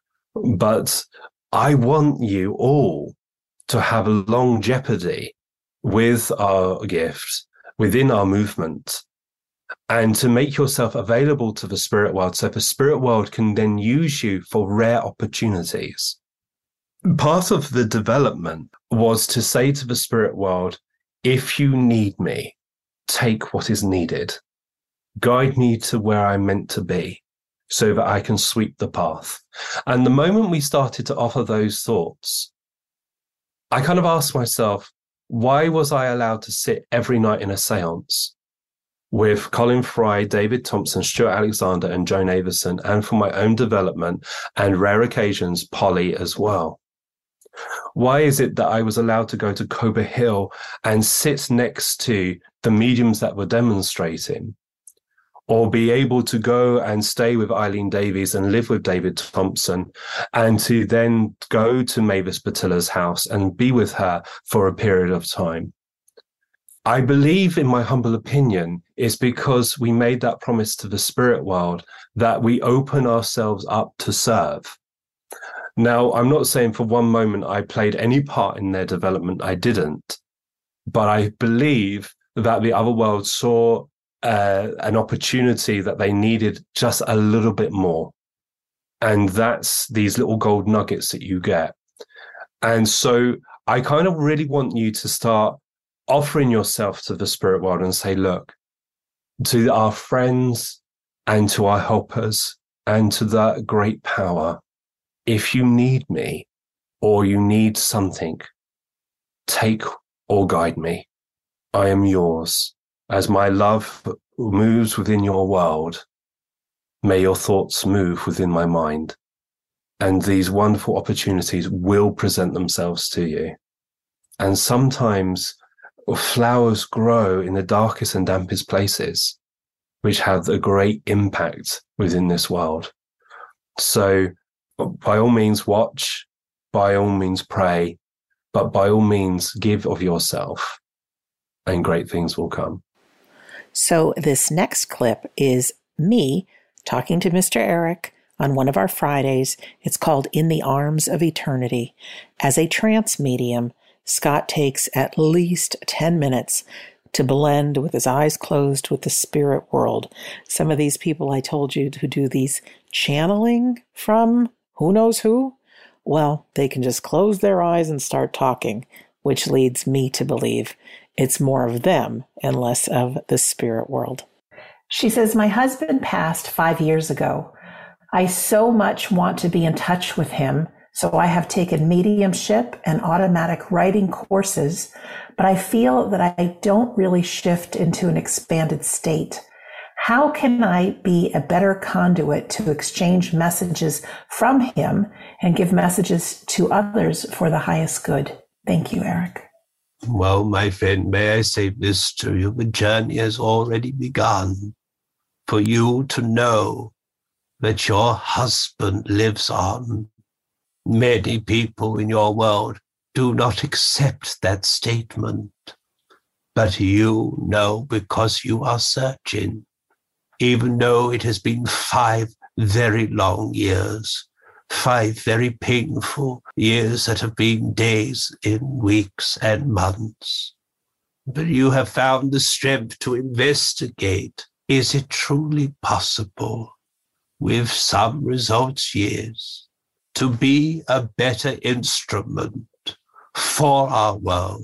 But I want you all to have a longevity with our gift, within our movement, and to make yourself available to the spirit world so the spirit world can then use you for rare opportunities. Part of the development was to say to the spirit world, if you need me, take what is needed. Guide me to where I'm meant to be so that I can sweep the path. And the moment we started to offer those thoughts, I kind of asked myself, why was I allowed to sit every night in a seance with Colin Fry, David Thompson, Stuart Alexander, and Joan Avison, and for my own development and rare occasions, Polly as well? Why is it that I was allowed to go to Cobra Hill and sit next to the mediums that were demonstrating, or be able to go and stay with Eileen Davies and live with David Thompson, and to then go to Mavis Batilla's house and be with her for a period of time? I believe, in my humble opinion, is because we made that promise to the spirit world that we open ourselves up to serve. Now, I'm not saying for one moment I played any part in their development. I didn't. But I believe that the other world saw an opportunity that they needed just a little bit more. And that's these little gold nuggets that you get. And so I kind of really want you to start offering yourself to the spirit world and say, look, to our friends and to our helpers and to that great power, if you need me or you need something, take or guide me. I am yours. As my love moves within your world, may your thoughts move within my mind. And these wonderful opportunities will present themselves to you. And sometimes flowers grow in the darkest and dampest places, which have a great impact within this world. So by all means, watch, by all means, pray, but by all means, give of yourself, and great things will come. So this next clip is me talking to Mr. Eric on one of our Fridays. It's called In the Arms of Eternity. As a trance medium, Scott takes at least 10 minutes to blend with his eyes closed with the spirit world. Some of these people I told you who do these channeling from who knows who, well, they can just close their eyes and start talking, which leads me to believe it's more of them and less of the spirit world. She says, my husband passed 5 years ago. I so much want to be in touch with him, so I have taken mediumship and automatic writing courses, but I feel that I don't really shift into an expanded state. How can I be a better conduit to exchange messages from him and give messages to others for the highest good? Thank you, Eric. Well, my friend, may I say this to you? The journey has already begun. For you to know that your husband lives on. Many people in your world do not accept that statement. But you know because you are searching. Even though it has been 5 very long years, 5 very painful years that have been days in weeks and months. But you have found the strength to investigate. Is it truly possible, with some results years, to be a better instrument for our world,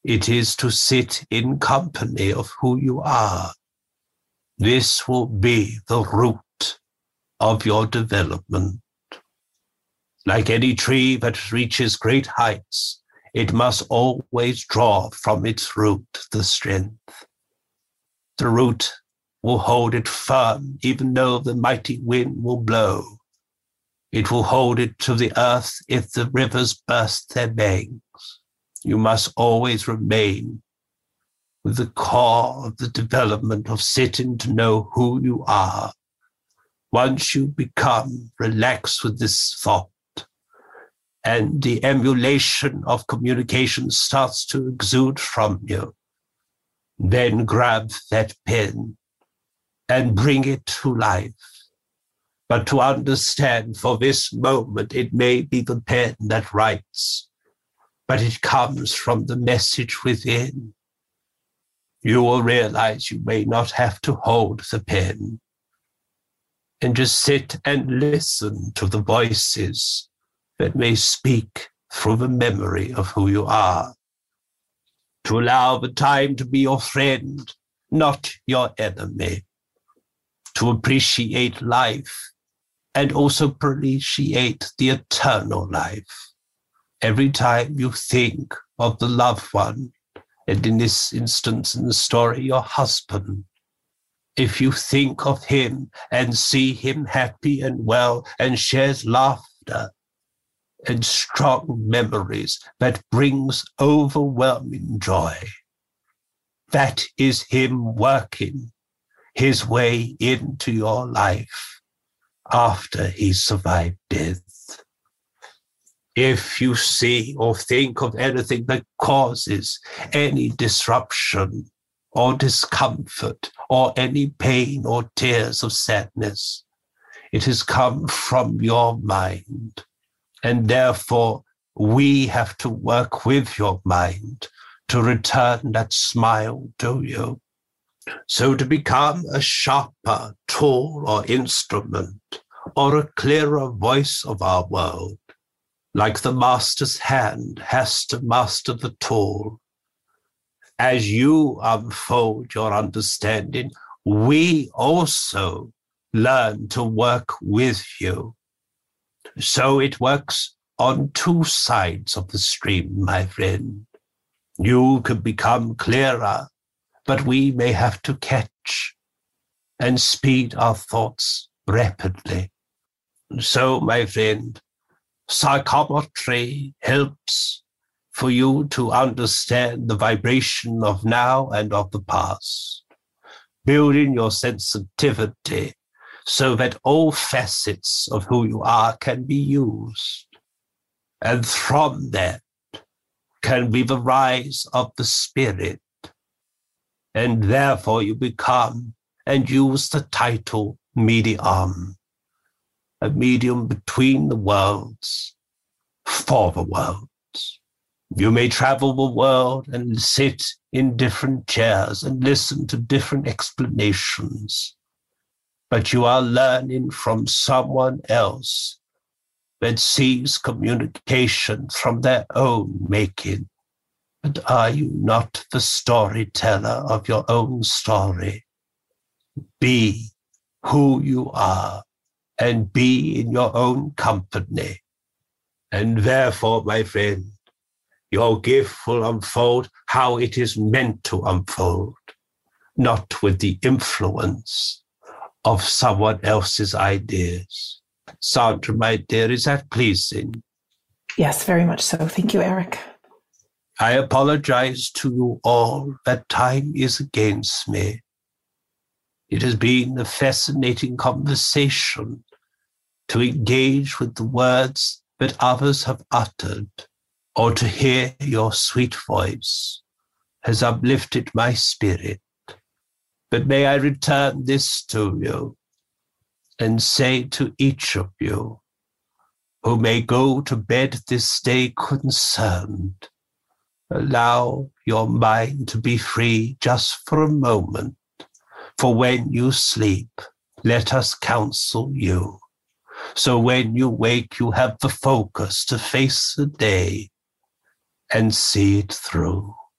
It is to sit in company of who you are. This will be the root of your development. Like any tree that reaches great heights, it must always draw from its root the strength. The root will hold it firm, even though the mighty wind will blow. It will hold it to the earth if the rivers burst their banks. You must always remain with the core of the development of sitting to know who you are. Once you become relaxed with this thought, and the emulation of communication starts to exude from you, then grab that pen and bring it to life. But to understand, for this moment, it may be the pen that writes, but it comes from the message within. You will realize you may not have to hold the pen, and just sit and listen to the voices that may speak through the memory of who you are. To allow the time to be your friend, not your enemy. To appreciate life and also appreciate the eternal life. Every time you think of the loved one, and in this instance in the story, your husband, if you think of him and see him happy and well and shares laughter and strong memories that brings overwhelming joy, that is him working his way into your life after he survived death. If you see or think of anything that causes any disruption or discomfort or any pain or tears of sadness, it has come from your mind. And therefore, we have to work with your mind to return that smile to you. So to become a sharper tool or instrument or a clearer voice of our world, like the master's hand has to master the tool, as you unfold your understanding, we also learn to work with you. So it works on two sides of the stream, my friend. You can become clearer, but we may have to catch and speed our thoughts rapidly. So, my friend, psychometry helps for you to understand the vibration of now and of the past, building your sensitivity so that all facets of who you are can be used. And from that can be the rise of the spirit. And therefore you become and use the title medium, a medium between the worlds, for the worlds. You may travel the world and sit in different chairs and listen to different explanations, but you are learning from someone else that sees communication from their own making. But are you not the storyteller of your own story? Be who you are and be in your own company. And therefore, my friend, your gift will unfold how it is meant to unfold, not with the influence of someone else's ideas. Sandra, my dear, is that pleasing? Yes, very much so. Thank you, Eric. I apologize to you all that time is against me. It has been a fascinating conversation to engage with the words that others have uttered, or to hear your sweet voice has uplifted my spirit. But may I return this to you and say to each of you who may go to bed this day concerned, allow your mind to be free just for a moment. For when you sleep, let us counsel you. So when you wake, you have the focus to face the day and see it through.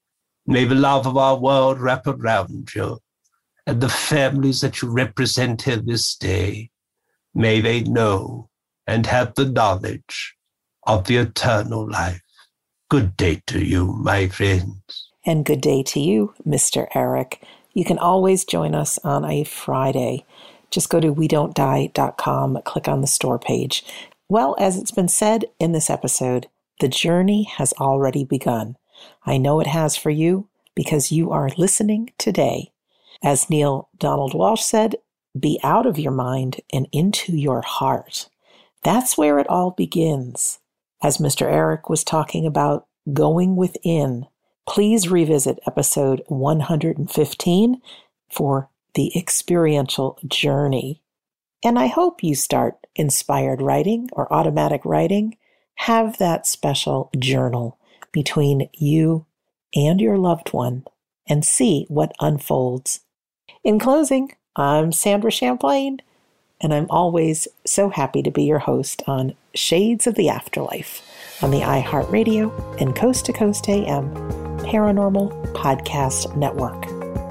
May the love of our world wrap around you, and the families that you represent here this day, may they know and have the knowledge of the eternal life. Good day to you, my friends. And good day to you, Mr. Eric. You can always join us on a Friday. Just go to WeDon'tDie.com, click on the store page. Well, as it's been said in this episode, the journey has already begun. I know it has for you because you are listening today. As Neil Donald Walsch said, be out of your mind and into your heart. That's where it all begins. As Mr. Eric was talking about going within, please revisit episode 115 for the experiential journey. And I hope you start inspired writing or automatic writing. Have that special journal between you and your loved one and see what unfolds. In closing, I'm Sandra Champlain, and I'm always so happy to be your host on Shades of the Afterlife on the iHeartRadio and Coast to Coast AM Paranormal Podcast Network.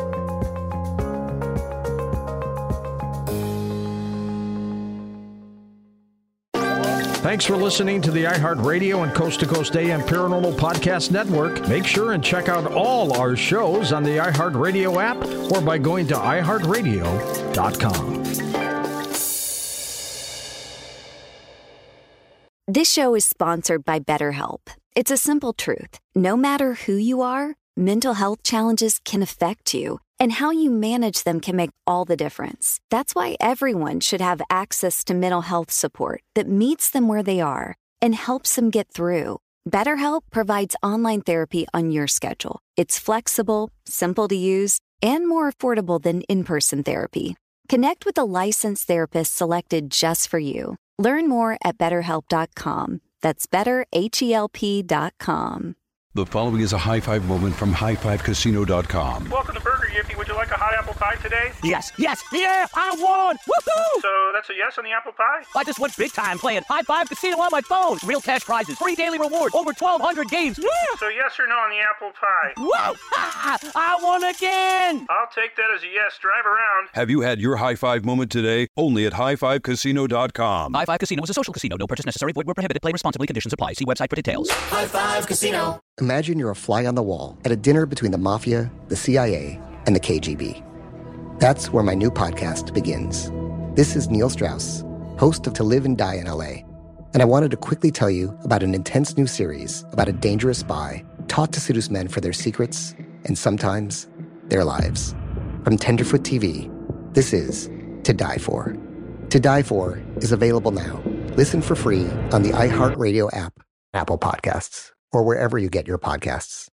Thanks for listening to the iHeartRadio and Coast to Coast AM Paranormal Podcast Network. Make sure and check out all our shows on the iHeartRadio app or by going to iHeartRadio.com. This show is sponsored by BetterHelp. It's a simple truth. No matter who you are, mental health challenges can affect you, and how you manage them can make all the difference. That's why everyone should have access to mental health support that meets them where they are and helps them get through. BetterHelp provides online therapy on your schedule. It's flexible, simple to use, and more affordable than in-person therapy. Connect with a licensed therapist selected just for you. Learn more at BetterHelp.com. That's BetterHelp.com. The following is a high five moment from highfivecasino.com. Welcome to Burger Yippee. Would you like a hot apple pie today? Yes, yeah, I won! Woohoo! So that's a yes on the apple pie? I just went big time playing High Five Casino on my phone. Real cash prizes, free daily rewards, over 1,200 games. Yeah! So yes or no on the apple pie? Whoa! I won again! I'll take that as a yes. Drive around. Have you had your high five moment today? Only at highfivecasino.com. High Five Casino is a social casino. No purchase necessary. Void where prohibited. Play responsibly. Conditions apply. See website for details. High Five Casino. Imagine you're a fly on the wall at a dinner between the Mafia, the CIA, and the KGB. That's where my new podcast begins. This is Neil Strauss, host of To Live and Die in LA, and I wanted to quickly tell you about an intense new series about a dangerous spy taught to seduce men for their secrets and sometimes their lives. From Tenderfoot TV, this is To Die For. To Die For is available now. Listen for free on the iHeartRadio app, Apple Podcasts, or wherever you get your podcasts.